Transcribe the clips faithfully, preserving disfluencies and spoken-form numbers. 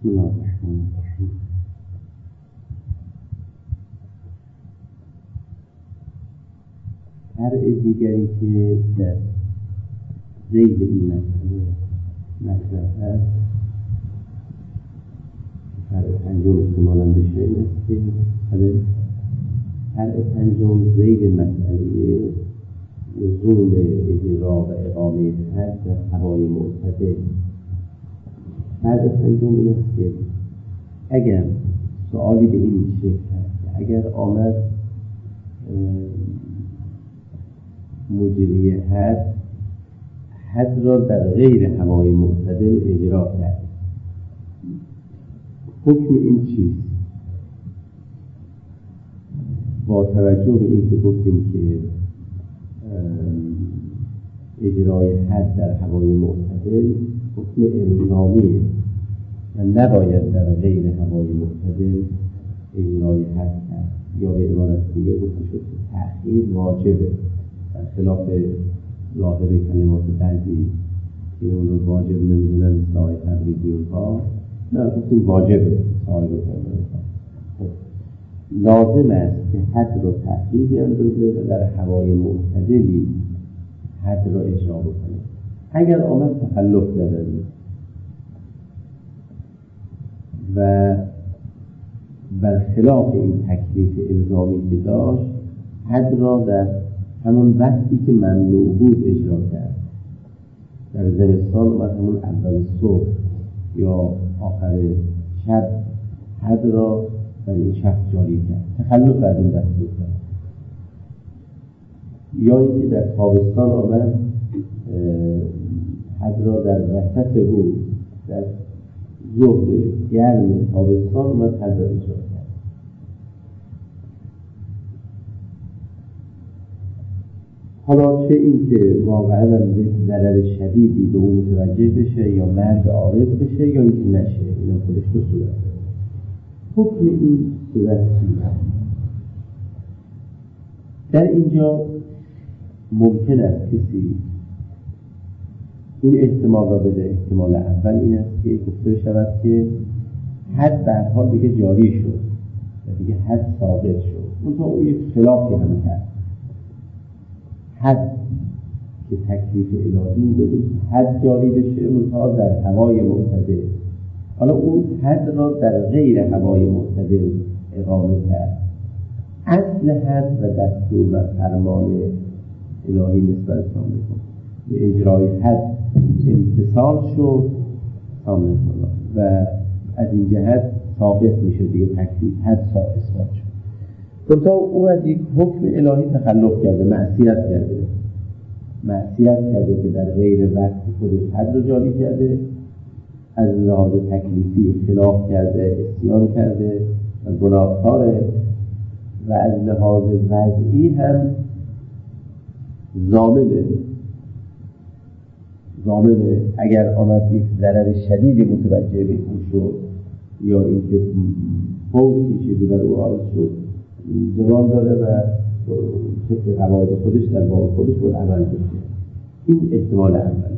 بسم الله الرحمن الرحیم. فرع دیگری که در ذیل این مسئله مطرح است، فرع پنجم احتمالاً بشه این است که فرع پنجم ذیل مسئله لزوم اجرا و اقامه حد در هوای معتدل. فرع پنجم این است که اگر سؤالی به این شکل هست، اگر آمد مجری حد حد را در غیر هوای معتدل اجرا کرد، حکم این چیست؟ با توجه به این که گفتیم که اجرای حد در هوای معتدل حکم الزامیه و نباید در غیر هوای معتدل اجرای حد کرد، یا به عبارت دیگه گفته شد که تأخیر واجبه، در خلاف ظاهر کلمات بعضی که اون رو واجب نمیدونن اصلاح تبریزی اونها، نه گفتیم واجبه صاحب اونها. خب لازم است که حد رو تأخیر بیندازه و در هوای معتدلی حد را اجرا بکنه. اگر آمد تخلف داره و برخلاف این تکلیف الزامی که داشت حد را در همون وقتی که ممنوع بود اجرا کرد، در زمستان اومد همون اول صبح یا آخر شب حد را در این شخص جاری کرد، تخلف بعد این دستور کرد. یا اینکه در تابستان آمد حد را در وسط روز در ظهر گرم تابستان اومد حد را اجرا کرد. حالا چه این که واقعا ضرر شدیدی به اون متوجه بشه یا مرگ عارض بشه یا اینکه نشه، اینا خودش دو صورت داره. حکم این صورت چیه؟ در اینجا ممکن است کسی این احتمال را بده. احتمال اول این است که گفته شود که حد به هر حال دیگه جاری شد و دیگه حد ثابت شد، منتها او یک خلافی هم کرد. حد که تکلیف الهی بود حد جاری بشه منتها در هوای معتدل، حالا اون حد را در غیر هوای معتدل اقامه کرد. اصل حد و دستور و فرمان الهی نسبت به اجرای حد امتثال شد و از این جهت ثابت میشه دیگه، تکلیف حد ثابت شد. منتها او از یک حکم الهی تخلف کرده، معصیت کرده معصیت کرده که در غیر وقت خودش حد رو جاری کرده، از لحاظ تکلیفی خلاف کرده، عصیان کرده و گناهکاره، و از لحاظ وضعی هم ضامنه ضامنه اگر آمد یک ضرر شدیدی متوجه به اون شد یا اینکه فوتی چیزی بر او عارض شد، زمان داره و طبق قواعد خودش در باب خودش باید عمل بشه. این احتمال اول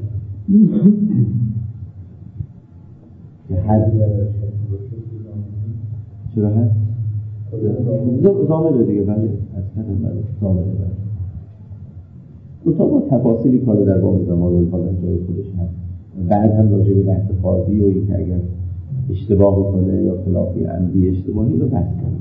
که هر چرا هست؟ زامنه دیگه، بله از کدام بله زامنه بله منطقه با تفاصیلی کار در باب زمان الفاظ جای خودش هست. بعد هم راجع به بحث قاضی و این که اگر اشتباه بکنه یا خلافی عمدی اشتباهی رو بحث کنه.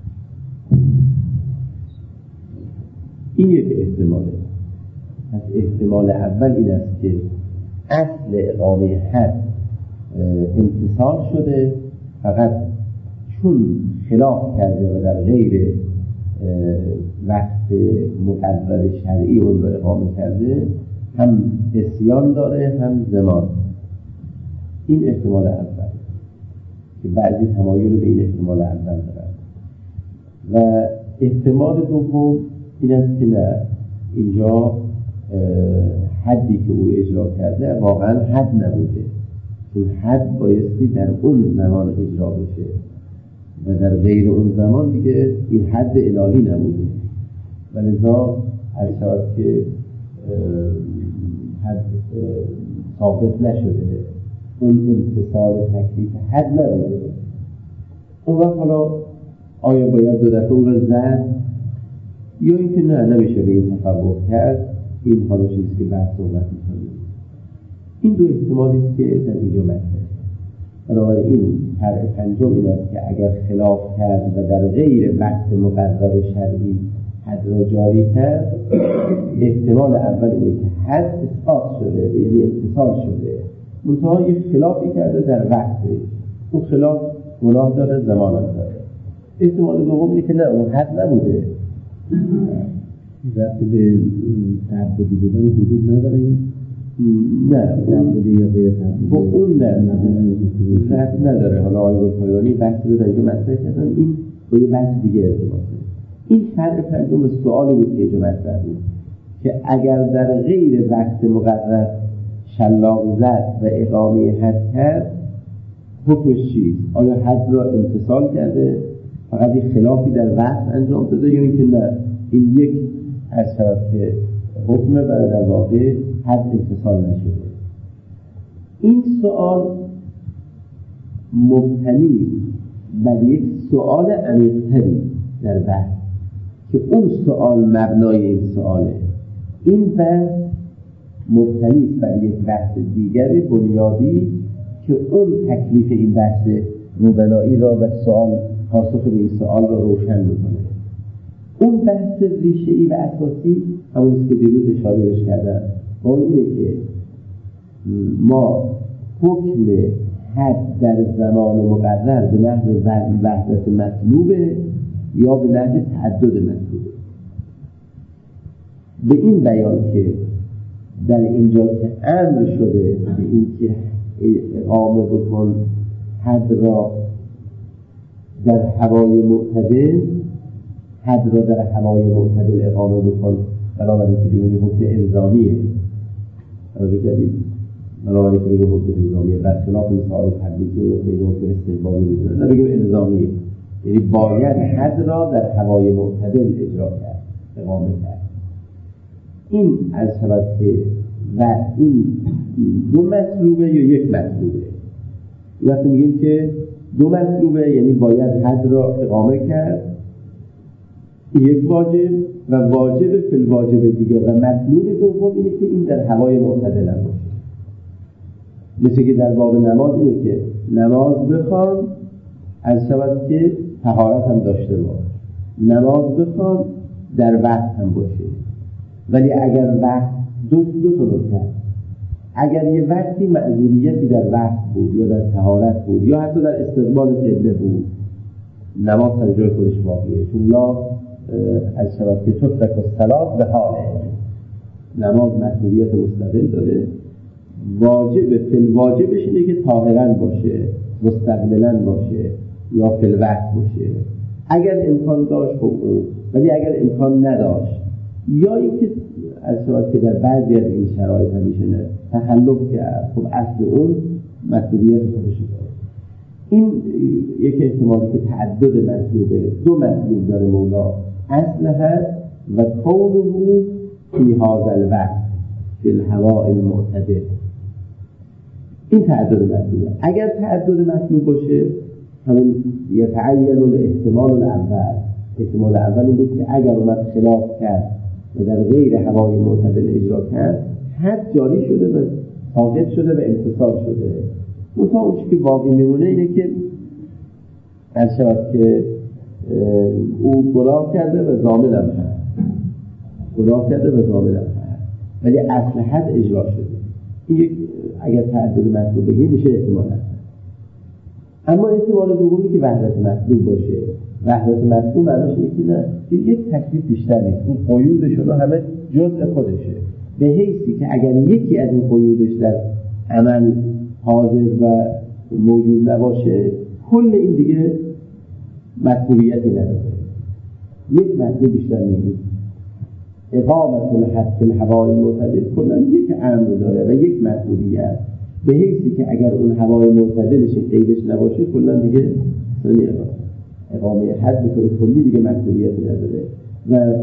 این یک احتماله. از احتمال اول این است که اصل اقامه حد امتثال شده، فقط چون خلاف کرده و در غیر وقت مقرر شرعی اون رو اقامه کرده، هم عصیان داره هم زمان. این احتمال اول که بعضی تمایل به این احتمال اول دارن. و احتمال دوم این است که نه، اینجا حدی که او اجرا کرده واقعا حد نبوده، چون حد بایستی در اون زمان اجرا بشه و در غیر اون زمان دیگه این حد الهی نبوده، و لذا هر شود که حد ثابت نشده اون امتصال تکلیف حد نبوده. اون وقت حالا آیا باید دو دفعه اون رو زد یا اینکه نه نمیشه به این تفوق کرد؟ این حالا چیزی که بحث صحبت می‌کنیم. این دو احتمالی است که در اینجا مطرحه. بنابراین فرع پنجم این است که اگر خلاف کرد و در غیر وقت مقرر شرعی حد را جاری کرد، احتمال اول اینه که حد اسقاط شده، یعنی امتثال شده، منتها یک خلافی کرده در وقت، اون خلاف گناه داره، زمان هم داره. احتمال دوم اینه که نه، اون حد نبوده، وقتی به تعبدی بودن وجود نداره، نه تعبدی یا غیر تعبدی با اون نه حد نداره. حالا آیه پایانی بحثی رو در اینجا مطرح کردن، این با یه بحث دیگه ارتباطه. این فرق پنجم سوالی بود که اینجا مطرح بود که اگر در غیر وقت مقرر شلاق زد و اقامه حد کرد، حکمش چیست؟ آیا حد را امتثال کرده، فقط یک خلافی در وقت انجام داده، یا اینکه نه این یک از طرف که حکمه و در واقع حد امتثال نشده؟ این سوال مبتنی بر یک سوال عمیق‌تری در بحث که اون سوال مبنای این سواله. این بحث مبتنی بر یک بحث دیگر بنیادی که اون تکلیف این بحث مبنایی را و سوال پاسخ به این سوال را روشن میکنه. اون بحث ریشه‌ای و اساسی همون که دیروز اشاره بهش کردم، اون اینه که ما حکم حد در زمان مقرر به نحو وحدت مطلوبه یا به نحو تعدد مطلوبه. به این بیان که در اینجا که امر شده به این که اقامه بکن حد را در هوای معتدل، حد را در هوای معتدل اقامه بکن، بنابراین که بگیم حکم الزامیه. توجه کردید؟ بنابراین که بگیم حکم الزامیه، برخلاف مثال تبلیغی رو که حکم استحبابی می‌دونن، نه بگیم الزامیه، یعنی باید حد را در هوای معتدل اجرا کرد، اقامه کرد. این از سبب که و این دو مطلوبه یا یک مطلوبه. وقتی میگیم که دو مطلوبه یعنی باید حد را اقامه کرد، یک واجب و واجب فی الواجب دیگه، و مطلوب دوم اینه که این در هوای معتدل هم باشه. مثل که در باب نماز اینه که نماز بخوان از سبب که طهارت هم داشته باش، نماز بخوان در وقت هم باشه. ولی اگر وقت دو دو تا نکته، اگر یه وقتی معذوریتی در وقت بود یا در طهارت بود یا حتی در استقبال قبله بود، نماز سر جای خودش باقیه، چون لا از سبب که تترک الصلاة به حاله، نماز معذوریت مستقل داره. واجب فی الواجبش اینه که طاهرا باشه، مستقبلا باشه یا فی الوقت باشه. اگر امکان داشت خب اون، ولی اگر امکان نداشت یا اینکه از سبب که در بعضی از این شرایط همیشه نه تخلف کرد، خب اصل اون مسئولیت خودش داره. این یک احتمالی که تعدد مطلوبه، دو مطلوب داره مولا، اصل هست و کونه فی هذا الوقت فی الهواء المعتدل. این تعدد مطلوبه. اگر تعدد مطلوب باشه همون یتعین الاحتمال الاول. احتمال اول این بود که اگر اومد خلاف کرد و در غیر هوای معتدل اجرا کرد، حد جاری شده و ثابت شده و امتثال شده. منتها اون چیزی که باقی میمونه اینه که از شود که او گناه کرده و ضامن هم هست، گناه کرده و ضامن هم هست، ولی اصل حد اجرا شده. این یک اگر تعدد مطلوب بگیم میشه احتمال هست. اما احتمال دومی که وحدت مطلوب باشه، وحدت مطلوب معناش اینه که نه یک تکلیف بیشتر نیست، اون قیودشون همه جزء خودشه، به حیثی که اگر یکی از این قیودش در عمل حاضر و موجود نباشه، کل این دیگه مسئولیتی نداره. یک مطلوب بیشتر نیست. اقامت الحد فی الهوای المعتدل کلا یک امر داره و یک مسئولیت، به حیثی که اگر اون هوای معتدلش قیدش نباشه کلا دیگه سنی اقامه حد به طور کلی دیگه مسئولیتی نداره. و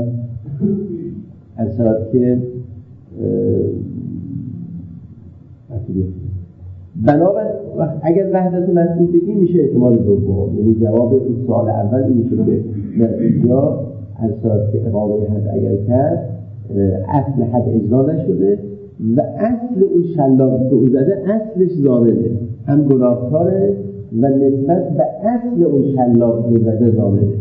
از طرف که بنابر اگر وحدت مطلوب بگیم میشه احتمال دوم، یعنی جواب اون سوال اول این میشه که یا هر صورت که اقامه حد اگر کرد اصل حد اجرا نشده و اصل اون شلاقی که او زده اصلش ضامنه، هم گناهکاره و نسبت به اصل اون شلاقی که زده ضامنه.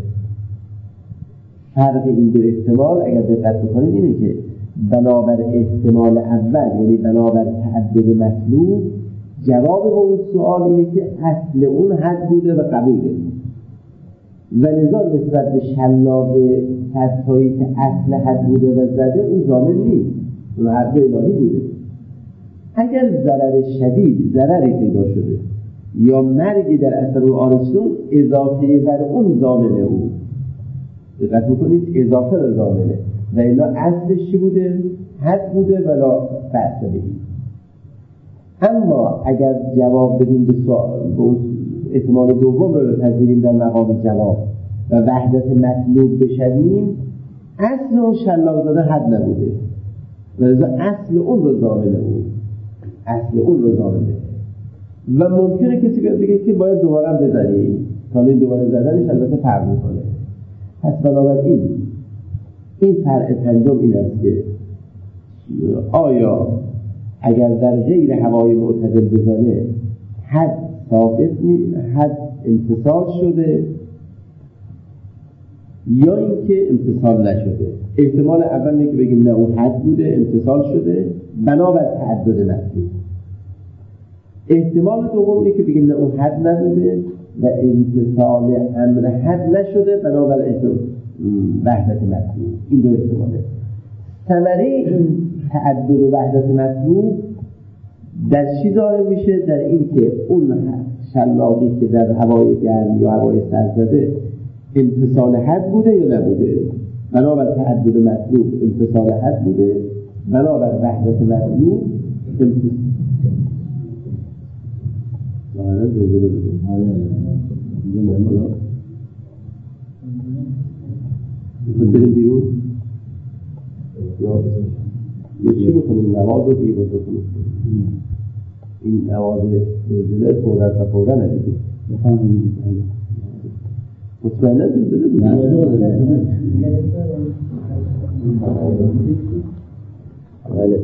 فرق این دو احتمال اگر دقت بکنید اینه که بنابر احتمال اول یعنی بنابر تعدد مطلوب جواب به اون سوال اینه که اصل اون حد بوده و قبوله و لذا نسبت به شلاق کسایی که اصل حد بوده و زده اون ضامن نیست، اون حد الهی بوده. اگر ضرر شدید ضرری پیدا شده یا مرگی در اثر اون آرزو اضافه بر اون ضامنه او دقت میکنید اضافه رو ضامنه و الا اصلش چی بوده؟ حد بوده ولا بحث بهید. اما اگر جواب بدیم به سوال احتمال دوم رو بپذیریم در مقام جواب و وحدت مطلوب بشویم اصل اون شلاق زده حد نبوده و لذا اصل اون رو ضامنه بود اصل اون رو ضامنه و ممکنه کسی بیاد بگه که باید دوباره بزنیم تا این دوباره زدنش البته فرق میکنه. پس بنابراین این فرق پنجم این است که آیا اگر در غیر هوای معتدل بزنه حد ثابت می حد امتصال شده یا اینکه امتصال نشده. احتمال اول اینه که بگیم نه اون حد بوده امتصال شده بنابر تعدد مطلوب. احتمال دوم اینه که بگیم نه اون حد نبوده و امتصال امر حد نشده بنابر وحدت مطلوب. این دو احتماله. ثمره این تعدد و وحدت مطلوب در چی ظاهر میشه؟ در این که اون شلاقی که در هوای گرم یا هوای سرد زده امتصال حد بوده یا نبوده. بنابر تعدد مطلوب امتصال حد بوده بنابر وحدت مطلوب امتصال حالا زلزله بوده. حالا خود بریم بیرون یا یه چی بکنیم نواز رو دیگه بود بکنیم این نواز زلزله فورن و فورن ندیدیم مطمئنه زلزله بود بله.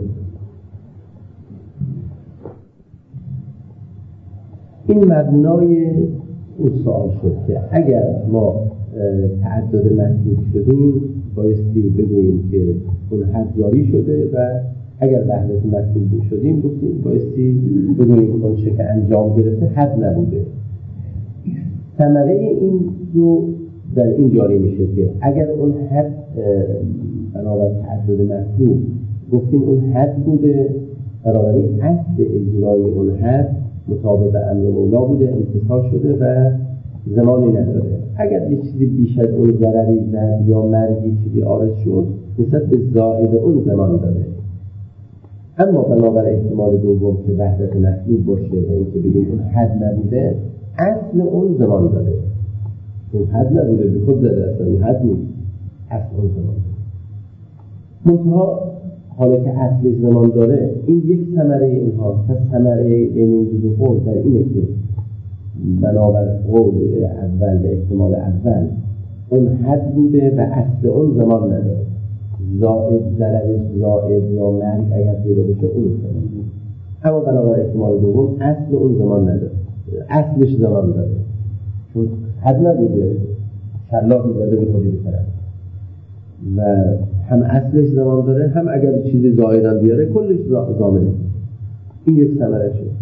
این مبنای اون سوال شد که اگر ما تعدد مطلوب شدیم بایستی بگوییم که اون حد جاری شده و اگر وحدت مطلوب شدیم گفتیم بایستی بگوییم اون چه که انجام گرفته حد نبوده. ثمره این رو در این جاری میشه که اگر اون حد بنابر تعدد مطلوب گفتیم اون حد بوده بنابراین اصل اجرای اون حد مطابق امر مولا بوده امتصال شده و زمانی نداره. اگر یه چیزی بیش از اون ضرری زد یا مرگی چیزی آرز شد نسبت به زائد اون زمان داره. اما بنابر احتمال دوم که وحدت مطلوب باشه و اینکه بگیم اون حد نبوده اصل اون زمان داره. اون حد نبوده به خود زده اصلا این حد نیست اصل اون زمان داره. منتها حالا که اصل زمان داره این یک ثمره اینها پس ثمره بین این دو قول در اینه که بنابر قول اول و احتمال اول اون حد بوده و اصل اون زمان نداره. زائد ضررش زائد یا مرگ اگر پیدا بشه اون زمان بود. اما بنابر احتمال دوم اصل اون زمان نداره اصلش زمان داره چون حد نبوده شلاقی زده به خودی بسرد و هم اصلش زمان داره هم اگر چیزی زائد هم بیاره کلش زامنه. این یک ثمره شد.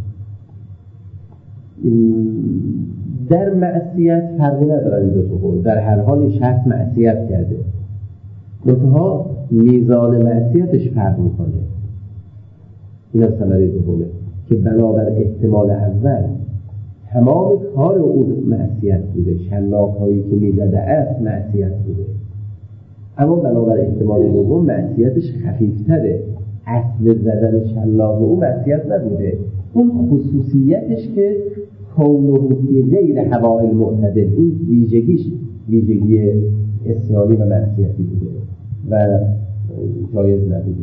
در معصیت فرقی نداره این دو تا قول. در هر حال این شخص معصیت کرده منتها میزان معصیتش فرق میکنه. این هم ثمره دومه که بنابر احتمال اول تمام کار اون معصیت بوده شلاق هایی که میزده است معصیت بوده اما بنابر احتمال دوم معصیتش خفیفتره. اصل زدن شلاق او معصیت نبوده اون خصوصیتش که کونه فی غیر هوای المعتدل این ویژگیش ویژگی اسیانی و معصیتی بوده و جایز نبوده.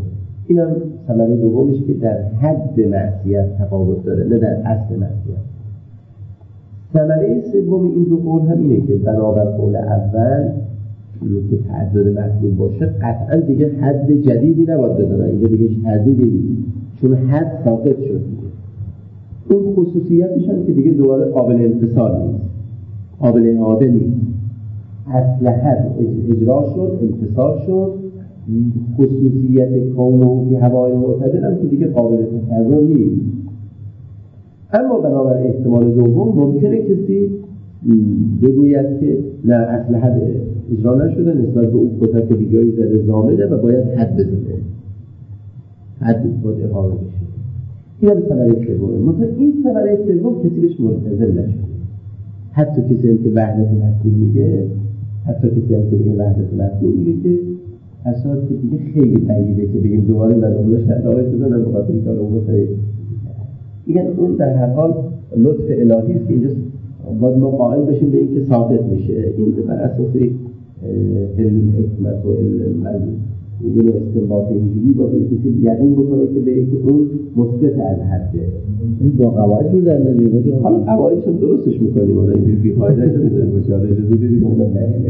این هم ثمره دومش که در حد معصیت تفاوت داره، نه در اصل معصیت. ثمره سوم این دو قول هم اینه که بنابر قول اول که تعدد مطلوب باشه قطعا دیگه حد جدیدی نباید بدونه، اینجا دیگه هیچ تردیدی نیست، چون حد ثابت شد دیگه. اون خصوصیتش هم که دیگه دوباره قابل امتثال نیست، قابل اعاده نیست. اصل حد اجرا شد، امتثال شد. خصوصیت کونه فی هوای معتدل هم که دیگه قابل تکرر نیست. اما بنابر احتمال دوم ممکنه کسی بگوید که نه اصل حد اجرا نشده نسبت به اون کتک که بیجایی زده زامنه و باید حد بزنه، حد باید اقامه بشه. این هم ثمره سومه. مثلا این ثمره سوم کسی بهش ملتزم نشده. حتی کسی هم که وحدت مطلوب میگه، حتی کسی هم که بگه وحدت مطلوب میگه که اصلا که دیگه خیلی بعیده که بگیم دوباره مدامونش تداوی بزنم بخاطر این کار اون سعی میگن اون در هر حال لطف الهی است که اینجا باید ما قائل بشیم به این که ثابت میشه. این بر اساس علم حکمت و علم یه استنباط اینجوری با این کسی یقین بکنه که به اینکه اون مثبت از حده. این با قواعد رو در نمیده. حالا قواعدش هم درستش میکنیم، حالا اینجوری بی قاعده نداریم باشه. حالا اجازه بدید اون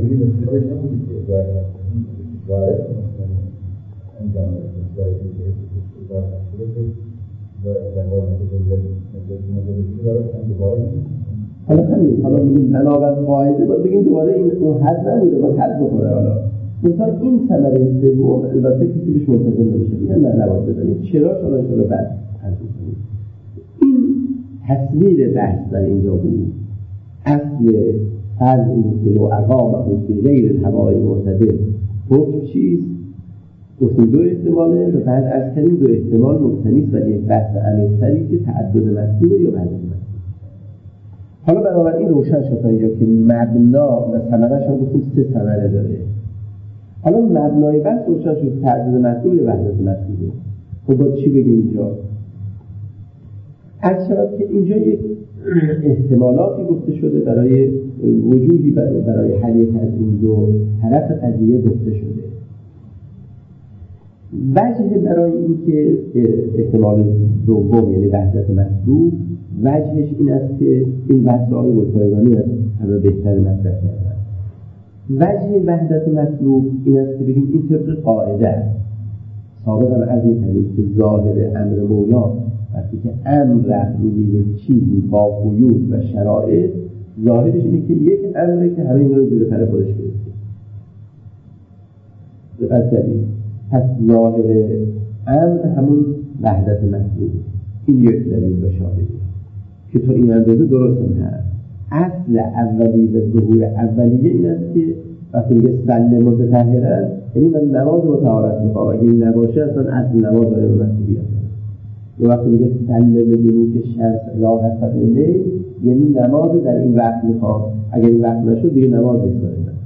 وارد انجام حالا همین حالا میگیم بنابر قاعده باید بگیم دوباره این اون حد نمیده، باید حد بکنه. حالا مثلا این ثمره سوم البته کسی بهش ملتزم نمیشه، میگن نه نباید بزنیم. چرا؟ چون انشاءالله بعد حد بکنیم. این تصویر بحث در اینجا بود. اصل فرض این که لو اقامه فی غیر هوای معتدل حکم چیست؟ گفتیم دو احتماله و بعد از کنیم دو احتمال مبتنیست ولی یک بحث عمیق‌تری که تعدد مطلوبه یا وحدت مطلوب. حالا بنابراین روشن شد تا اینجا که مبنا و ثمره‌اش هم گفتیم سه ثمره داره. حالا مبنای بحث روشن شد تعدد مطلوب یا وحدت مطلوبه. خب باید چی بگیم اینجا؟ از شباب که اینجا یک احتمالاتی گفته شده برای وجودی برای, برای حل یک از این دو طرف قضیه گفته شده. وجه برای این که احتمال دوم یعنی وحدت مطلوب وجهش این است که این بحث آقای بلخایگانی از همه بهتر مطرح کردن. وجه وحدت مطلوب این است که بگیم این طبق قاعده است. سابقا عرض می‌کردیم که ظاهر امر مولا وقتی که امر رفت روی یک چیزی با قیود و شرایط ظاهرش اینه که یک امره که همه این رو زیر پر خودش گرفته. دقت کردید؟ پس ظاهر امر همون وحدت مطلوب. این یک دلیل و شاهده که تو این اندازه درست هست. اصل اولی و ظهور اولیه این است که وقتی میگه سل متطهرن یعنی من نماز رو طهارت میخوام، اگه این نباشه اصلا اصل نماز برای مطلوبیت. یا وقتی میگه سل بدلوک شمس لا حسب لیل یعنی نماز در این وقت میخوام، اگر این وقت نشد دیگه نماز نیست برای من.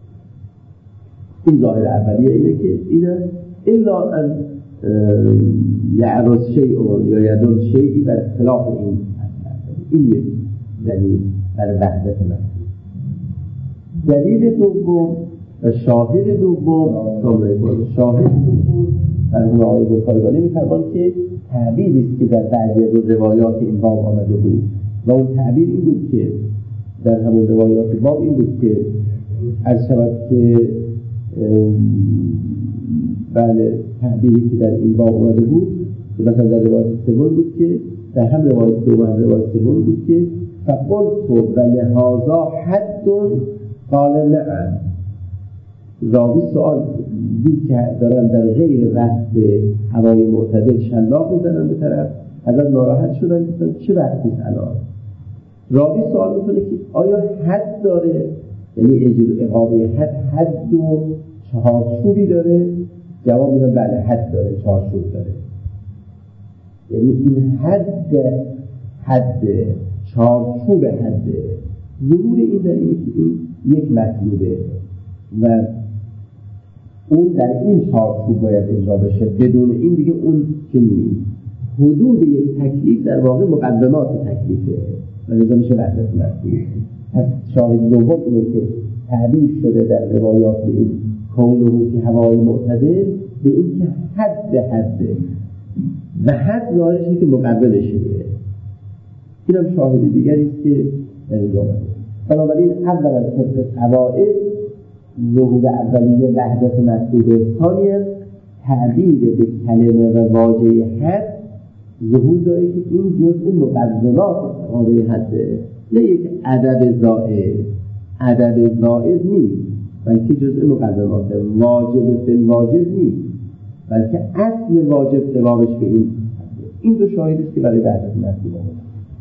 این ظاهر اولیه اینه که اینه الا ان یعرض شیء یا یدل شیئی بر خلاف این این یک دلیل بر وحدت مطلوب. دلیل دوم و شاهد دوم شاهد دوم در اون آقای بلخایگانی می‌فرمان که تعبیری است که در بعضی از روایات این باب آمده بود و اون تعبیر این بود که در همون روایات باب این بود که از شود که بله تعبیری که در این باب آمده بود که مثلا در روایت سوم بود که در هم روایت دوم و روایت سوم بود که فقلت و لهذا حد قال نعم. راوی سوال دید که دارن در غیر وقت هوای معتدل شلاق میزنن به طرف ازت ناراحت شدن گفتن چه وقتی است الان؟ راوی سوال میکنه که آیا حد داره؟ یعنی اقامه حد حد و چهارچوبی داره؟ جواب میدن بله حد داره، چهارچوب داره. یعنی این حد حد چهارچوب حد ظهور این در اینه که این یک مطلوبه و اون در این چارچوب باید اجرا بشه، بدون این دیگه اون که نیست. حدود یک تکلیف در واقع مقدمات تکلیفه و لذا میشه وحدت مطلوب. پس شاهد دوم اینه که تعبیر شده در روایات این کونه که هوای معتدل به این که حد حده و حد ظاهرش که مقابلشه. این هم شاهد دیگری است که در اینجا آمده. بنابراین اول از طبق قواعد ظهور اولیه وحدت مطلوبه، ثانیاً تعبیر به کلمه و واژه حد ظهور داره که این جزء مقدمات واژه حده، نه یک عدد زائد. عدد زائد نیست بلکه جزء مقدمات. واجب فی الواجب نیست بلکه اصل واجب قرارش به این حده. این دو شاهد است که برای وحدت مطلوب آمده.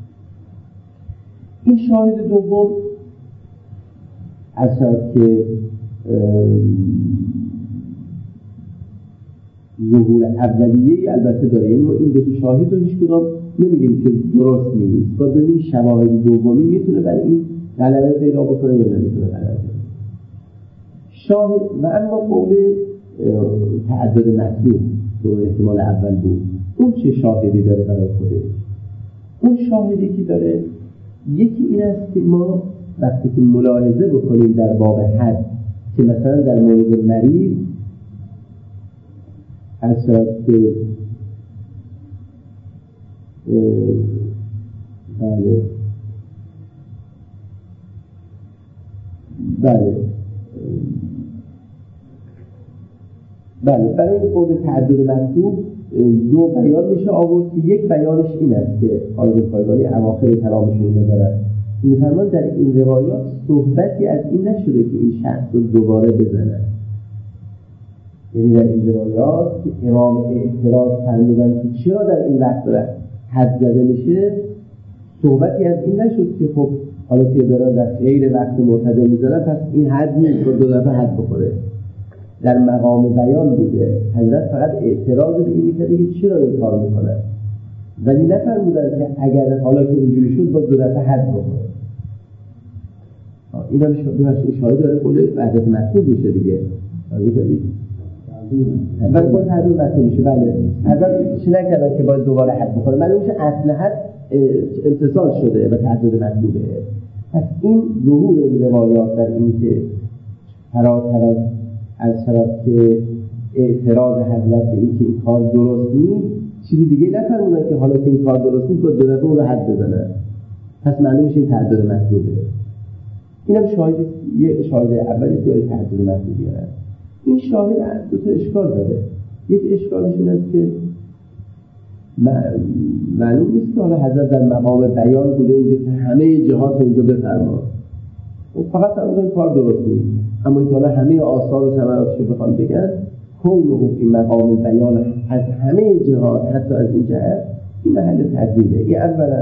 این شاهد دوم اصلا که ظهور اولیه البته داره، یعنی ما این دو شاهد رو هیچ کدام نمیگیم که درست نیست، با ببینیم شواهد دومی میتونه برای این غلبه پیدا بکنه یا نمیتونه غلبه پیدا. شاهد و اما قول تعدد مطلوب تو احتمال اول بود، اون چه شاهدی داره برای خودش؟ اون شاهدی که داره یکی این است که ما وقتی که ملاحظه بکنیم در باب حد که مثلا در مورد مریض اصلا که بله بله بله برای این قول تعدد مطلوب دو بیان میشه آورد که یک بیانش این است که آیه پایگانی اواخر کلامشون ندارد. می‌فرمایند در این روایات صحبتی از این نشده که این شخص رو دوباره بزنن. یعنی در این روایات که امام اعتراض فرمودن که چرا در این وقت داره حد زده میشه، صحبتی از این نشد که خب حالا که دارن در غیر وقت معتدل میذارن پس این حد نیست رو دو دفعه حد بخوره. در مقام بیان بوده، حضرت فقط اعتراض به این میکرده که چرا این کار میکنن، ولی نفرمودن که اگر حالا که اینجوری شد با دو دفعه حد بخوره. این هم شاهد داره قول وحدت مطلوب میشه دیگه. آره دارید ولی باید حد مطلوب میشه. بله حضرت چی نکردن که باید دوباره حد بخوره، ولی میشه اصل حد امتصال شده و تعدد مطلوبه. پس این ظهور روایات در این که فراتر از از طرف که اعتراض حضرت به این که این کار درست نیست، چیزی دیگه نفرمودن که حالا که این کار درست نیست باید دو دفعه اون رو حد بزنن، پس معلوم میشه این تعدد مطلوبه. اینم شاهد یه شاهد اولی که تعدد مطلوبی هست. این شاهد دو تا اشکال داره. یک اشکالش این است که معلوم نیست که حالا حضرت در مقام بیان بوده اینجا که همه جهات رو اینجا بفرما، فقط در این کار درست نیست، اما این حالا همه آثار و ثمراتش رو بخوان بگن کونه این مقام بیان از همه جهات حتی از این جهت این محل تدلیله. این اولا.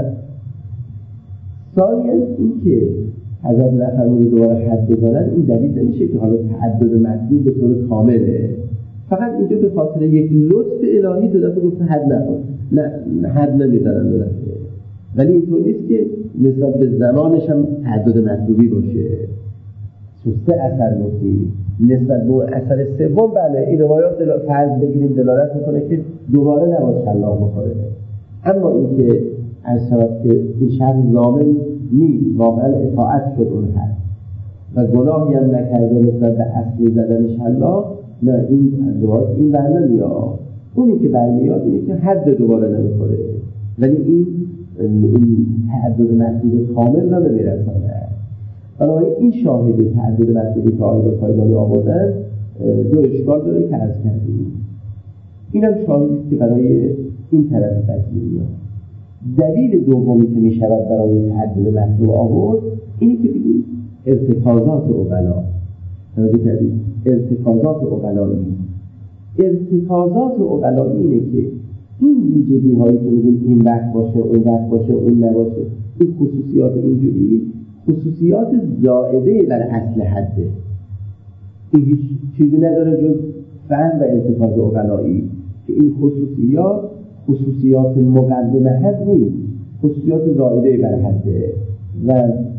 ثانیاً این که حضرت نفرموده دوباره حد بزنن، این دلیل نمیشه که حالا تعدد مطلوب به طور کامله، فقط اینجا به خاطر یک لطف الهی دو دفعه گفته حد نکن، نه حد نمیزنن دو دفعه، ولی اینطور نیست که نسبت به زمانش هم تعدد مطلوبی باشه. سه اثر گفتیم نسبت به اثر سوم بله این روایات دل... فرض بگیریم دلالت میکنه که دوباره نباید شلاق بخوره، اما این که از طرف که این شخص ضامن نیست واقعا اطاعت شد اون حد و گناهی هم نکرده نسبت به اصل زدن شلاق، نه این روایات این برنه میاد. اونی که برمیاد اینه که حد دوباره نمیخوره، ولی این این تعدد مطلوب کامل را نمیرسانه. بنابراین این شاهد تعدد مطلوبی که آیه پایگانی آوردن دو اشکال داره که عرض کردیم. این هم شاهدی که برای این طرف فصلی میاد. دلیل دومی که میشود برای تعدد مطلوب آورد اینی که بگیم ارتکازات عقلا. توجه کردید؟ ارتکازات عقلایی. ارتکازات عقلایی اینه که این ویژگی هایی که میگیم این وقت باشه اون وقت باشه اون نباشه، این خصوصیات اینجوری خصوصیات زائده بر اصل حده، این هیچ چیزی نداره جز فهم و ارتکاز عقلایی که این خصوصیات خصوصیات مقدم حد نیست، خصوصیات زائده بر حده. و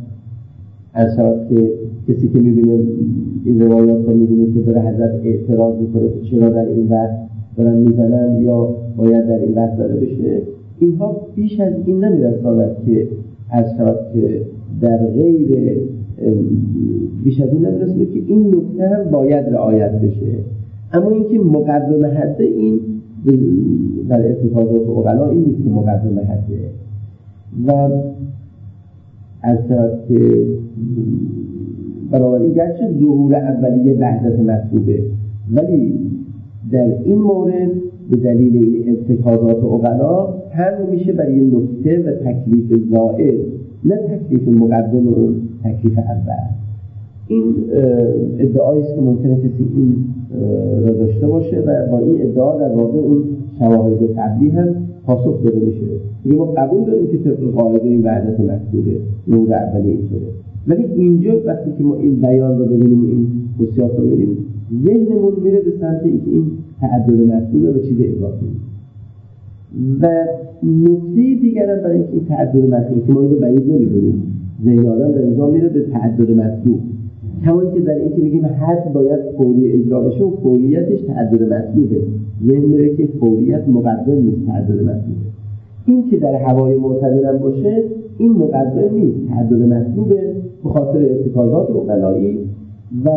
از طرف که کسی که میبینه این روایات رو میبینه که داره حضرت اعتراض میکنه که چرا در این وقت دارن میزنن یا باید در این وقت داره بشه، اینها بیش از این نمیرساند که از طرف که در غیر بیش از این نمی‌رسونه که این نکته هم باید رعایت بشه. اما اینکه مقدم حد این در ارتکازات عقلا این نیست که مقدم حده و از طرف که بنابراین گرچه ظهور اولیه وحدت مطلوبه، ولی در این مورد به دلیل این ارتکازات عقلا هم میشه برای این نکته و تکلیف زائد، نه تکلیف مقدم و تکلیف اول. این ادعایی است که ممکنه کسی این را داشته باشه و با این ادعا در واقع اون شواهد قبلی هم پاسخ داده میشه. میگه ما قبول داریم که طبق قاعده این وحدت مطلوبه، نور اولی اینطوره، ولی اینجا وقتی که ما این بیان رو ببینیم و این حسیات رو ببینیم، ذهنمون میره به سمت اینکه این تعدد مطلوبه و چیز اضافی. و نکته دیگر هم برای اینکه این تعدد مطلوبه که ما این رو بعید نمیدونیم، ذهن آدم در اینجا میره به تعدد مطلوب، کمایی که در اینکه میگیم حد باید فوری اجرا بشه و فوریتش تعدد مطلوبه، ذهن میره که فوریت مقدم نیست، تعدد مطلوبه. این که در هوای معتدل هم باشه این مقدم نیست، تعدد مطلوبه به خاطر ارتکازات عقلایی. و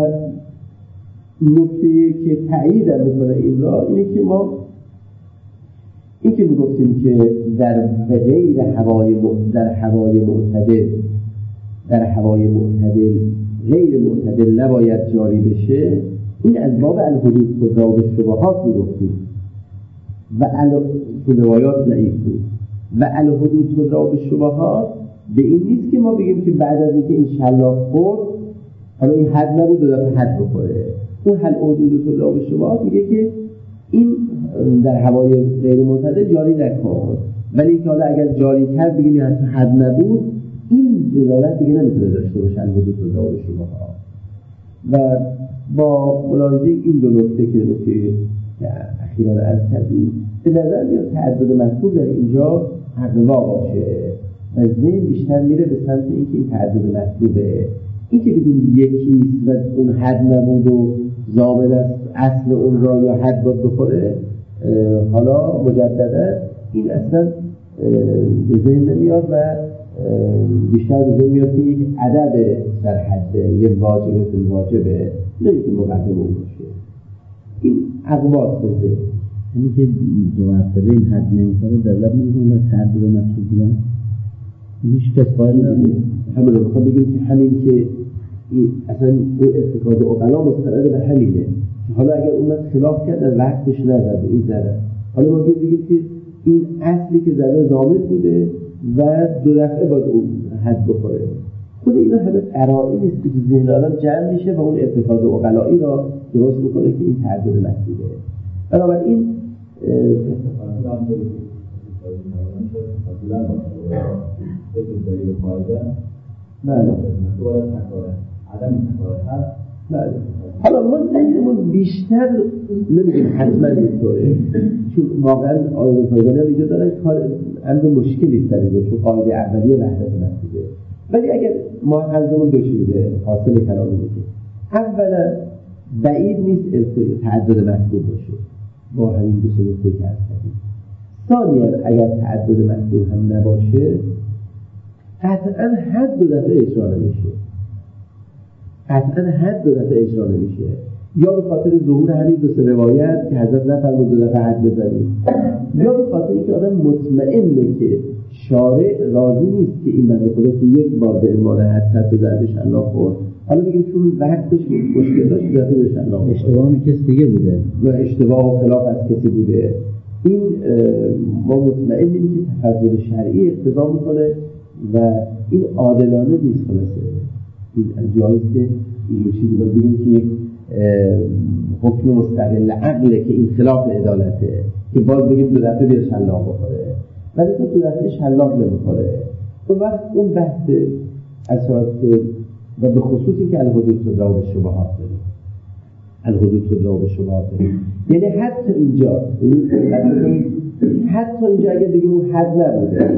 نکته که تایید میکنه این را اینه که ما این که میگفتیم که در غیر هوای در هوای معتدل در هوای معتدل غیر معتدل نباید جاری بشه، این از باب الحدود خود را به شبهات میگفتیم و روایات ضعیف بود و الحدود خود را به شبهات به این نیست که ما بگیم که بعد از اینکه این شلاق خورد حالا این حد نبود دو دفعه حد بخوره. اون حل حدود خود را به شبهات میگه که این در هوای غیر معتدل جاری نکن، ولی اینکه حالا اگر جاری کرد بگیم این حد نبود، این دلالت دیگه نمیتونه داشته باشه حدود خود را به شبهات. و با ملاحظه این دو نکته که نکته اخیراً عرض کردیم، به نظر میاد تعدد مطلوب در اینجا حقوا باشه و ذهن بیشتر میره به سمت اینکه این تعدد مطلوبه. این که بگیم یکیست و اون حد نبود و ضابط است اصل اون را یا حد باید بخوره، حالا مجددا این اصلا به ذهن نمیاد و بیشتر به ذهن میاد که یک عدد در حد یک واجبه فی الواجبه، نه اینکه مقدم اون باشه. این اقواس به ذهن همین که دو مرتبه این حد نمی‌کنه دلالت می‌کنه و تعدد مطلوب بودن هیچ کس قائل نمیشه. همین رو میخوام بگیم که همین که اصلا اون ارتکاز عقلا مستند به همینه. حالا اگر اون خلاف کرد وقتش نزده این زده، حالا ما بگیم که این اصلی که زده ضابط بوده و دو دفعه باید اون حد بخوره. خود اینا همه قرائنی است که ذهن آدم جمع میشه و اون ارتکاز عقلایی را درست میکنه که این تعدد مطلوبه. بنابراین بله بله. حالا ما ذهنمون بیشتر نمیگیم حتما اینطوره، چون واقعا آیه فایدانی هم اینجا دارن کار امر مشکلی است در اینجا، چون قاعده اولیه وحدت مطلوبه. ولی اگر ما حضرمون دو چیزه حاصل کلامی میگیم، اولا بعید نیست تعدد مطلوب باشه با همین دو سه نکته که عرض کردیم. ثانیاً اگر تعدد مطلوب هم نباشه قطعاً حد دو دفعه اجرا نمیشه، قطعاً حد دو دفعه اجرا نمیشه، یا به خاطر ظهور همین دو سه روایت که حضرت نفرمود دو دفعه حد بزنیم، یا به خاطر اینکه آدم مطمئنه که شارع راضی نیست که این بنده خدا که یک بار به عنوان حد حد ضربش الله خورد، حالا بگیم چون وقتش مشکل داشت دفعه بهش الله خورد، اشتباه کسی دیگه بوده و اشتباه و خلاف از کسی بوده. این ما مطمئنیم که تفضل شرعی اقتضا میکنه و این عادلانه نیست. خلاصه این از جایی که این چیزی رو بگیم که یک حکم مستقل عقله که این خلاف عدالته که باز بگیم دو دفعه بیاد شلاق بخوره، ولی تو دو دفعه شلاق نمیخوره. اون وقت اون بحث اساس و به خصوص این که الحدود تدرا به شبهات داریم، الحدود تدرا به شبهات داریم، یعنی حتی اینجا حتی اینجا اگر بگیم اون حد نبوده،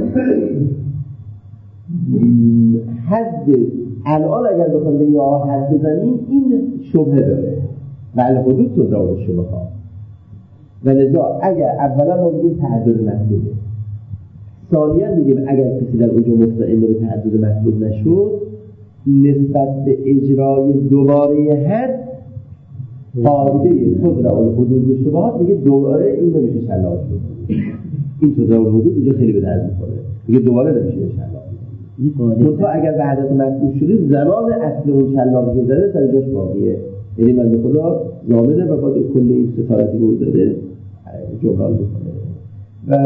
حد الان اگر بخوام به یا حد بزنیم این شبهه داره و الحدود تدرا به شبهات. و لذا اگر اولا ما بگیم تعدد مطلوبه، ثانیاً میگیم اگر کسی در اونجا مطمئن به تعدد مطلوب نشد، نسبت به اجرای دوباره حد قاعده تدرع الحدود و شبهات دیگه دوباره این نمیشه شلاق شد. این تدرع الحدود اینجا خیلی به درد میخوره، دیگه دوباره نمیشه شلاق. منتها اگر وحدت مطلوب شده زمان اصل اون شلاقی که زده سر جاش باقیه، یعنی من خدا ضامنه و باید کل این ستارتی رو زده جبران بکنه. و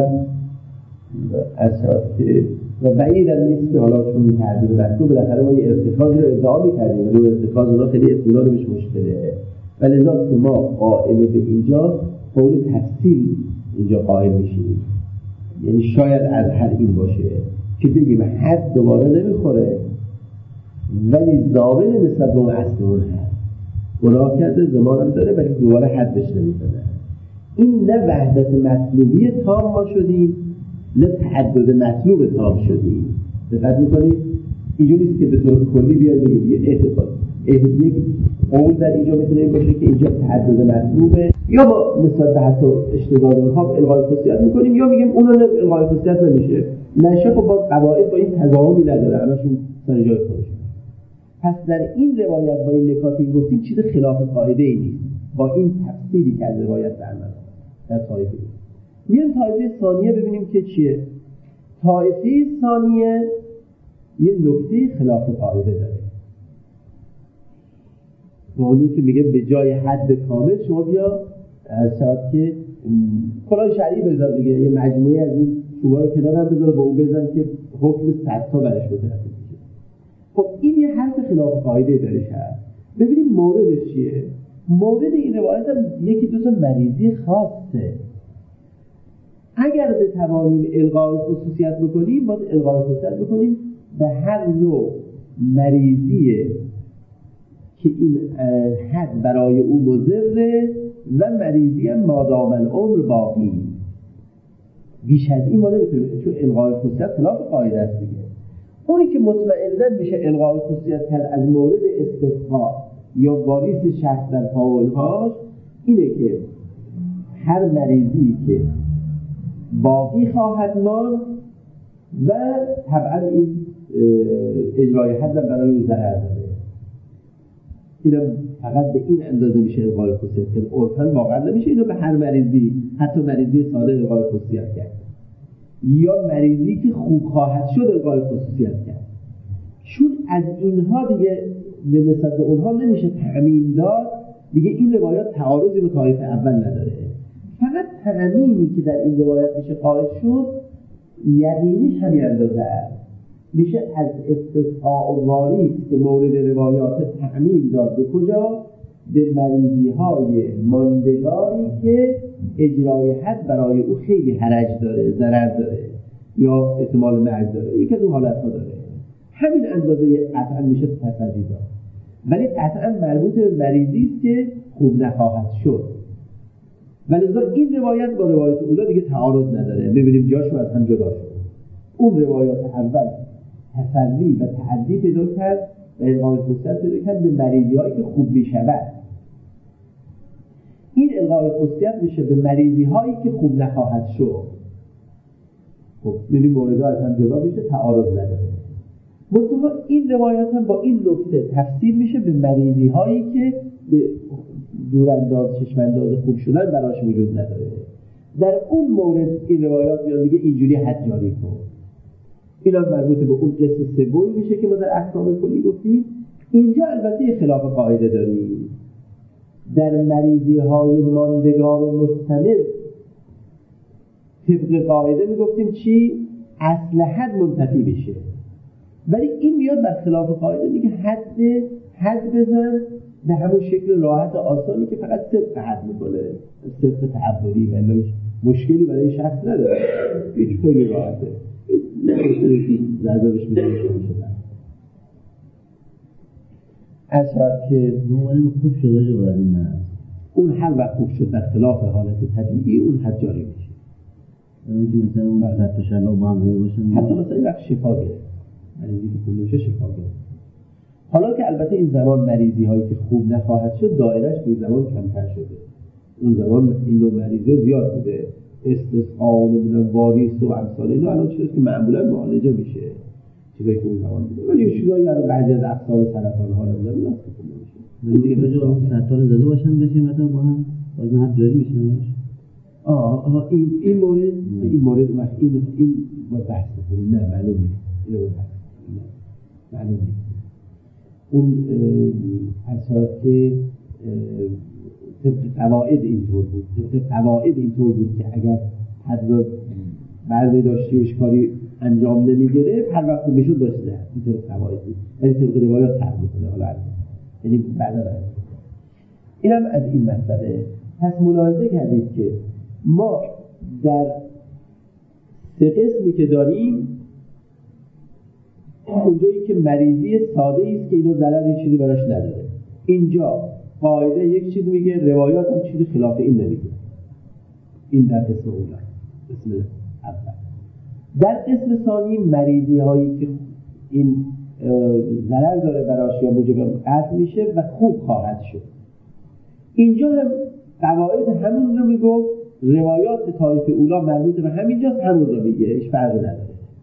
اساس که و بعید هم نیست که حالا چون تعدد مطلوب بالاخره ما یه ارتکازی رو ادعا می‌کردیم ولی ارتکاز اونا خیلی اطمینان بهش مشکله، و لذا که ما قائل به اینجا قول تفصیل اینجا قائل میشیم. یعنی شاید از هر این باشه که بگیم حد دوباره نمیخوره ولی ضامن نسبت به اون اصل اون حد گناه کرده، زمان هم داره ولی دوباره حد بهش نمیزنه. این نه وحدت مطلوبی تام ما شدیم نه تعدد مطلوب تام شدیم. دقت میکنید اینجا نیست که به طور کلی بیاید بگیم یه اعتقاد یک قول در اینجا میتونه این باشه که اینجا تعدد مطلوبه، یا ما نسبت به حتی اشتغال اونها الغای خصوصیت میکنیم یا میگیم اونو الغای خصوصیت نمیشه. نشه خب با قواعد با این تضاهمی نداره، همشون سر جای خودشون. پس در این روایت با این نکاتی گفتیم چیز خلاف قاعده ای نیست با این تفصیلی که از روایت درمد در طایفه دید. میان طایفه ثانیه ببینیم که چیه. طایفه ثانیه یه نکته خلاف قاعده داره، اونی که میگه به جای حد کامل شما بیا از شاید که کلاه شرعی بذار دیگه، یه مجموعه از این چوبا رو کنار هم بذار با اون بزن که حکم صد تا برش مترتب بشه. خب این یه حرف خلاف قاعده درش هست. ببینیم موردش چیه. مورد این روایت هم یکی دو تا مریضی خاصه. اگر بتوانیم الغای خصوصیت بکنیم باید الغای خصوصیت بکنیم به هر نوع مریضیه که این حد برای او مضره و مریضی هم مادام العمر باقی. بیش از این ما نمیتونیم، چون الغای خصوصیت خلاف قاعده است دیگه. اونی که مطمئناً میشه الغای خصوصیت کرد از مورد استثناء یا واریث شخص در فاعلهاش اینه که هر مریضی که باقی خواهد ماند و طبعا این اجرای حد برای اون ضرر داره. اینم فقط به این اندازه میشه الغای خصوصیت کرد. عرفاً واقعا نمیشه اینو به هر مریضی، حتی مریضی ساده الغای خصوصیت کرد یا مریضی که خوب خواهد شد الغای خصوصیت کرد، چون از اینها دیگه به نسبت به اونها نمیشه تعمیم داد. دیگه این روایات تعارضی به طایفه اول نداره. فقط تعمیمی که در این روایت میشه قائل شد یقینیش همین اندازه است. میشه از استثناء و واریث که مورد روایات تعمیم داد به کجا؟ به مریضی های ماندگاری که اجرای حد برای او خیلی حرج داره، ضرر داره یا احتمال مرگ داره، یک از اون حالت ها داره. همین اندازه قطعا میشه تصدی داد، ولی قطعا مربوط به مریضی است که خوب نخواهد شد. ولی این روایت با روایت اولا دیگه تعارض نداره. ببینیم جاشو از هم جدا شد. اون روایات اول تسری و تعدی پیدا کرد و الغای خصوصیت پیدا کرد به مریضی هایی که خوب میشود. این الغای خصوصیت میشه به مریضی هایی که خوب نخواهد شد. خب ببینیم موردها از هم جدا میشه، تعارض نداره. منتها این روایات هم با این نکته تفسیر میشه به مریضی هایی که به دورانداز چشمانداز خوب شدن براش وجود نداره. در اون مورد این روایات میاد دیگه اینجوری حد جاری کن. اینا مربوط به اون قسم سومی میشه که ما در احکام کلی گفتیم. اینجا البته خلاف قاعده داریم. در مریضی های ماندگار و مستمر طبق قاعده میگفتیم چی؟ اصل حد منتفی بشه، ولی این میاد بر خلاف قاعده میگه حد حد بزن به همون شکل راحت آسانی که فقط صدق حد میکنه، صدق تعبدی ولی مشکلی برای شخص نداره، هیچ خیلی راحته، نمیشه ضربه بهش میدونی شده. از وقت که نوعی خوب شده جو از این نه اون حل وقت خوب شد در خلاف حالت طبیعی اون حد جاری میشه. یعنی که مثلا اون وقت حتی شلا با هم باشن، حتی مثلا این وقت شفا گرفت، مریضی که خوب نمیشه شفا گرفت. حالا که البته این زمان مریضی هایی که خوب نخواهد شد دایرش به زمان کمتر شده. اون زمان این نوع مریضی زیاد بوده، استثقال و واریث و امثال اینا الان چیزی که معمولا معالجه میشه، چیزایی که اون زمان بوده، ولی چیزایی الان بعضی از اقسام سرطان ها رو نمیدونم که نمیشه. دیگه به جای سرطان زده باشن بشه مثلا با هم باز هم جاری میشن. آه آه این این مورد این مورد وقت این این با بحث کنیم نه معلوم نیست، اینو با بحث کنیم نه معلوم نیست. اون اصلا که طبق قواعد اینطور بود، طبق قواعد اینطور بود که اگر حد را برمی داشتی و اشکاری انجام نمیگیره هر وقت میشد داشته ده این طبق قواعد بود، ولی طبق روایات فرق میکنه. حالا عرض یعنی بعدا عرض اینم از این مسئله. پس ملاحظه کردید که ما در سه قسمی که داریم، اونجایی که مریضی ساده است که اینو ضرری چیزی براش نداره، اینجا قاعده یک چیز میگه، روایات هم چیزی خلاف این نمیگه. این در قسم اولا، قسم اول. در قسم ثانی مریضی هایی که این ضرر داره براش یا موجب قتل میشه و خوب خواهد شد، اینجا هم قواعد همون رو میگه، روایات طایفه اولا مربوط به همینجاست، همون رو میگه، هیچ فرقی نداره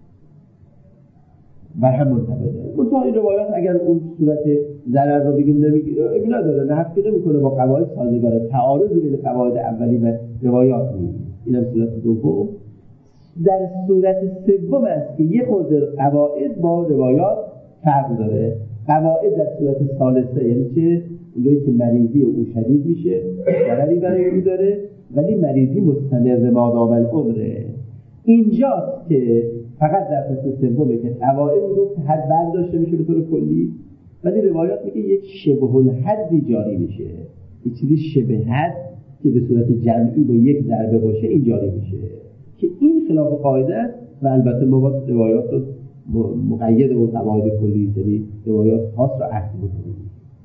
بر هم منطبقه. منتها این روایات اگر اون صورت ضرر رو بگیم نمیگیره، ابی نداره، نفی نمیکنه با قواعد سازگاره، تعارضی بین قواعد اولی و روایات نیست. اینم صورت دوم. در صورت سوم است که یه خورده قواعد با روایات فرق داره. قواعد در صورت ثالثه یعنی چه؟ اونجایی که مریضی او شدید میشه، ضرری برای او داره ولی مریضی مستمر مادام العمره. اینجاست که فقط در قسم سومه که قواعد میگه که حد برداشته میشه به طور کلی، ولی روایات میگه یک شبه الحدی جاری میشه، یک چیزی شبه حد که به صورت جمعی با یک ضربه باشه این جاری میشه، که این خلاف قاعده است. و البته ما با روایات رو مقید به قواعد کلی، یعنی روایات خاص رو عکس بکنیم.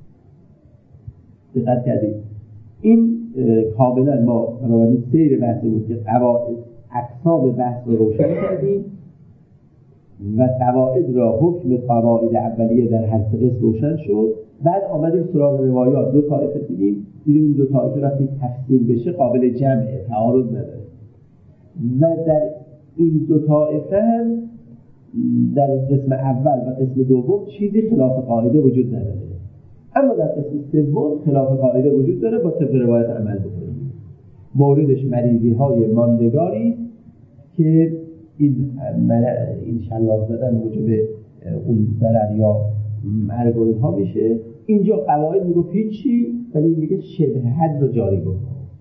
دقت کردید این کاملا ما بنابراین سیر بحثی بود که قواعد اقسام بحث رو روشن کردیم و قواعد را حکم قواعد اولیه در هر سه قسم روشن شد. بعد آمدیم سراغ روایات، دو طایفه دیدیم، دیدیم این دو طایفه وقتی تفصیل بشه قابل جمعه، تعارض نداره. و در این دو طایفه هم در قسم اول و قسم دوم چیزی خلاف قاعده وجود نداره، اما در قسم سوم خلاف قاعده وجود داره. با طبق روایت عمل بکنیم. موردش مریضی های ماندگاری که این این شلاق زدن موجب اون ضرر یا مرگ و اینها میشه. اینجا قواعد میگه هیچی، ولی میگه شبه حد رو جاری بکن.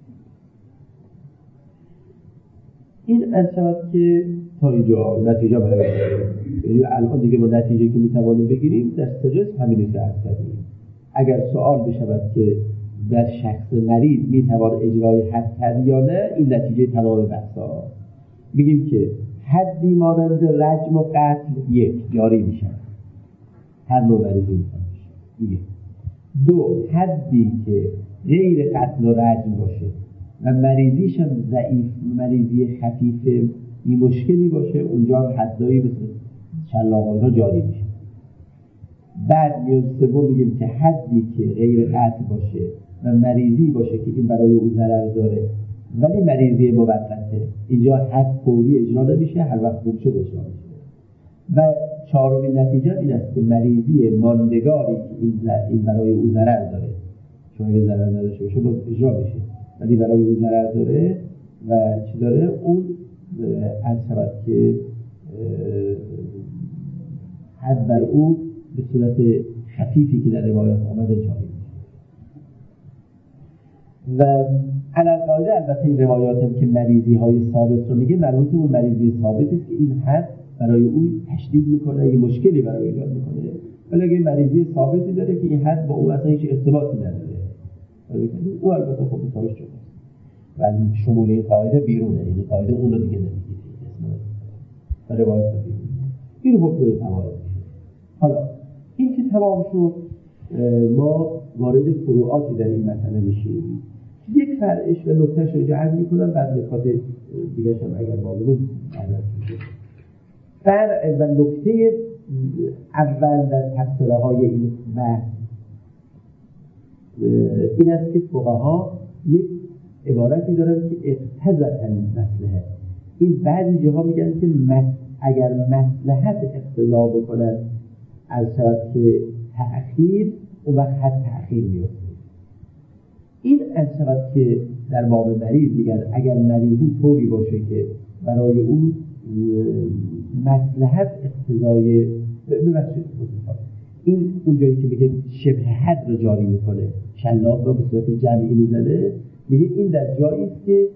این اصلا که تا اینجا نتیجه برای یعنی الان دیگه ما نتیجه که میتوانیم بگیریم در سجس همینی که عرض کردیم. اگر سوال بشود که در شخص مریض میتوان اجرای حد کرد یا نه، این نتیجه تمام بحثا. میگیم که حدی مانند رجم و قتل یک جاری میشن، هر نوع مریضی میتوان بشه. یک. دو، حدی که غیر قتل و رجم باشه و مریضیش هم ضعیف، مریضی خفیف بی مشکلی باشه، اونجا هم حدایی مثل شلاق‌ها ها جاری میشه. بعد میاد سوم میگیم که حدی که غیر قتل باشه و مریضی باشه که این برای او ضرر داره ولی مریضی موقته، اینجا حد فوری اجرا نمیشه، هر وقت خوب شد اجرا میشه. و چهارمین نتیجه این است که مریضی ماندگاری که این, این برای او ضرر داره، چون اگه ضرر نداشته باشه باز اجرا میشه، ولی برای او ضرر داره و چی داره، اون از شود که حد بر او به صورت خفیفی که در روایات آمده جاری میشه. و علاقه البته این روایات هم که مریضی های ثابت رو میگه، مربوط به مریضی ثابت است که این حد برای او تشدید میکنه، یه مشکلی برای ایجاد میکنه. ولی اگه مریضی ثابتی داره که این حد با او اصلا هیچ ارتباطی نداره، او البته خب ثابت شده و شمول این قاعده بیرونه، یعنی قاعده اون رو دیگه نمیگیره و روایت رو بیرونه. این حکم تمام میشه. حالا این که تمام شد، ما وارد فروعاتی در این مسئله میشیم. یک فرعش و نکتهش رو جعل میکنم، بعد نکات دیگرش هم اگر باقی عرض میشه. فرع و نکته اول در تفسیره های این بحث این است که فقها یک عبارتی دارن که اقتضت المصلحه. این بعضی جاها میگن که مس... اگر مصلحت اقتضا بکنن از شرط که تأخیر اون وقت حد تأخیر میفته. این از شرط که در باب مریض میگن اگر مریضی طوری باشه که برای اون مصلحت اقتضای ببخشید این اونجایی که میگه شبه حد رو جاری میکنه، شلاق رو به صورت جمعی میزنه، میگه این در جایی است که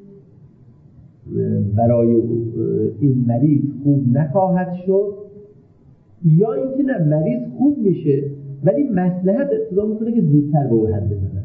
برای این مریض خوب نخواهد شد، یا اینکه نه مریض خوب میشه ولی مصلحت اقتضا میکنه که زودتر به اون حد بزنه.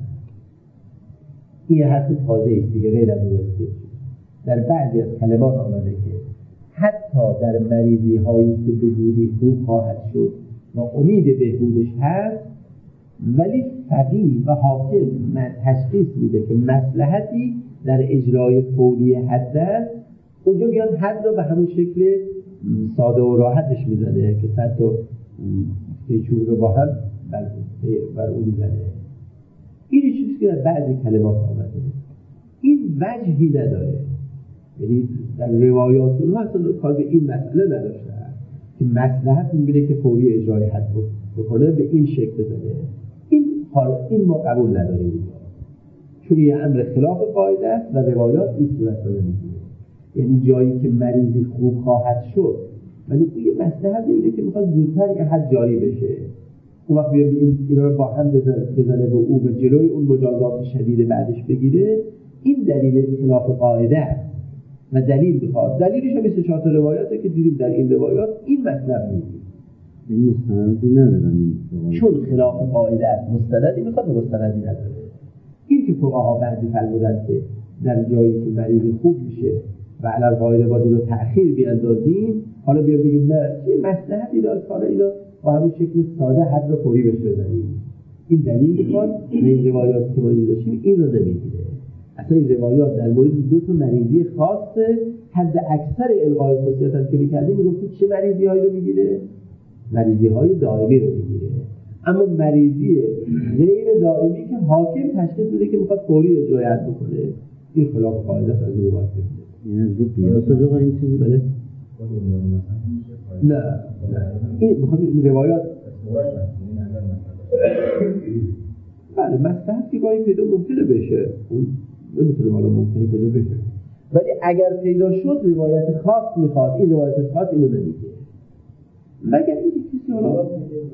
این حرف تازه است دیگه، غیر از درسته. در بعضی از کلمات آمده که حتی در مریضی هایی که به زودی خوب خواهد شد و امید بهبودش هست، ولی فقیه و حاکم تشخیص میده که مصلحتی در اجرای فوری حد است، اونجا میان حد رو به همون شکل ساده و راحتش میزنه که صد تا چوب رو با هم بر, بر اون میزنه. این چیزی که در بعضی کلمات آمده این وجهی نداره، یعنی در روایات اونها اصلا کار به این مسئله نداشته که مصلحت میبینه که فوری اجرای حد بکنه به این شکل بزنه. این حال این ما قبول نداریم چون یه امر خلاف قاعده است و روایات این صورت رو نمیگیره. یعنی جایی که مریضی خوب خواهد شد ولی اون یه مصلحت میبینه که میخواد زودتر یه حد جاری بشه، اون وقت بیاد این اینا رو با هم بزنه, بزنه به او به جلوی اون مجازات شدید بعدش بگیره. این دلیل خلاف قاعده است و دلیل بخواد دلیلش هم بیست و چهار تا روایاته که دیدیم در این روایات این مطلب میگه. این مستندی ندارم این چون خلاف قاعده است مستندی میخواد مستندی نداره. این که فقها بعضی فرمودن که در جایی که مریضی خوب میشه و علی قاعده باید اینو تأخیر بیاندازیم، حالا بیا بگیم نه یه مصلحتی داره کار اینا با همون شکل ساده حد رو فوری بهش بزنیم. این دلیل میخواد و این روایاتی که ما اینجا داشتیم این رو نمیگیره. اصلا این روایات در مورد دو تا مریضی خاصه حد اکثر الغای خصوصیت هم که میکردیم میگفتیم چه مریضی هایی رو میگیره؟ مریضی های دائمی رو میگیره. اما مریضی غیر دائمی که حاکم تشخیص بده که میخواد فوری اجرای حد بکنه این خلاف قاعده است. از این روایت این از دو قیاس جا این چیزی بله؟ نه این بخواد این روایات بله مصلحت که گاهی پیدا ممکنه بشه، اون نمیتونه حالا ممکنه پیدا بشه، ولی اگر پیدا شد روایت خاص میخواد، این روایت خاص اینو نمیگه مگر اینکه کسی حالا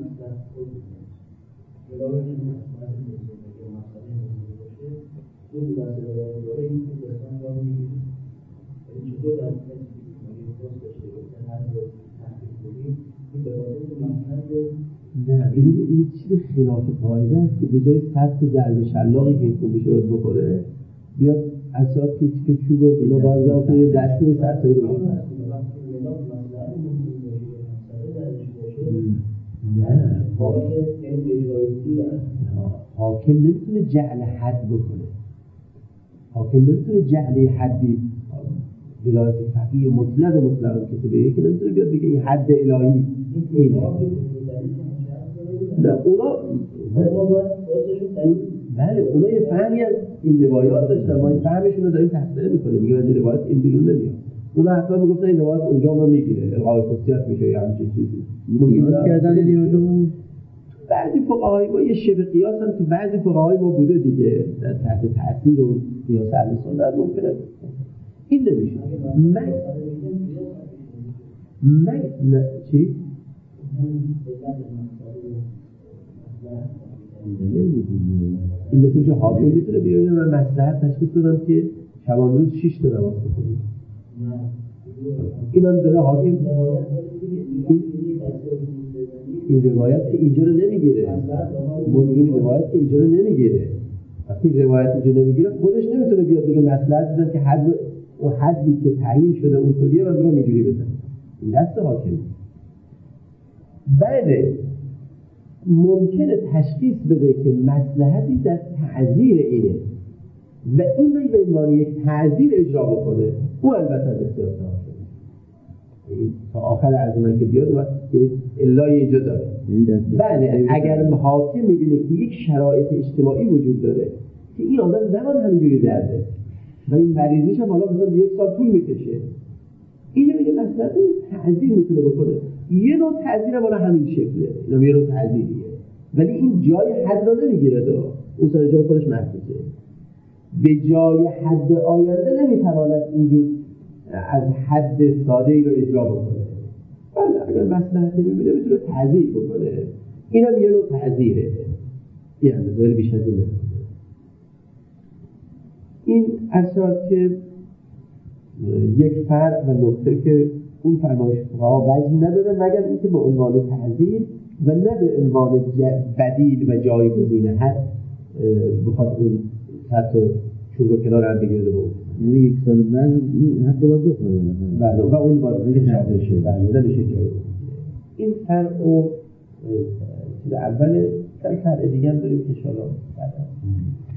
نه این چیز خلاف قاعده است که به جای صد تا ضرب شلاقی که خوب بشه باید بخوره بیاد اساس که که چوب رو بلا بازا کنه دستور صد تا رو نه حاکم نمیتونه جعل حد بکنه. حاکم نمیتونه جعل حدی ولایت فقیه مطلق مطلق کسی بگه که نمیتونه بیاد بگه این حد الهی اینه. نه اونا بله اونا یه فهمی از این روایات داشتن، ما این فهمشون رو داریم تحصیل میکنه، میگه از این روایات این بیرون نمیاد. اونا حتی میگفتن این روایات اونجا ما میگیره الغای خصوصیت میشه یا همچین چیزی قیاس کردن این بعضی فقهای ما یه شبه قیاس هم تو بعضی فقهای ما بوده دیگه در تحت تأثیر اون قیاس اهل سنت ممکنه این نمیشه. من من نه چی؟ این مثل که حاکم میتونه بیاید من مصلحت تشخیص دادم که شبان روز شیش تا نماز بخونید، این هم داره حاکم این, این روایت که اینجا رو نمیگیره. ما میگیم روایت که اینجا رو نمیگیره. وقتی روایت اینجا نمیگیره خودش نمیتونه بیاد بگه مصلحت دادم که حد و حدی که تعیین شده اونطوریه من برام اینجوری بزنم. این دست حاکم. بله ممکنه تشخیص بده که مصلحتی در تعزیر اینه و این رو به عنوان یک تعزیر اجرا بکنه، او البته بسیار حاکم تا آخر از من که بیاد و الای اینجا داره. بله اگر حاکم میبینه که یک شرایط اجتماعی وجود داره که این آدم زمان همینجوری درده و این مریضیش هم حالا مثلا یک سال طول میکشه. اینجا میگه مثلا تعزیر میتونه بکنه. یه نوع تعزیر هم همین شکله، اینا یه نوع تعزیریه، ولی این جای حد رو نمیگیره. دو اون سر جای خودش محفوظه. به جای حد آینده نمیتواند اینجور از حد ساده ای رو اجرا بکنه. بله اگر مصلحتی ببینه میتونه تعزیر بکنه. این هم یه نوع تعزیره. این اندازه بیش از این نمیتونه. این اصلا که یک فرق و نکته که اون فرمایش فقها وجهی نداره مگر اینکه به عنوان تعزیر و نه به عنوان بدیل و جایگزین حد بخواد اون حتی چون رو کنار هم بگیرده بود. یعنی یک سال بعد حتی باید بخوره. بله و اون باید بگه تعزیر شده. بله نمیشه جایگزین. این فرق و چیز اول فرق دیگه هم داریم که شالا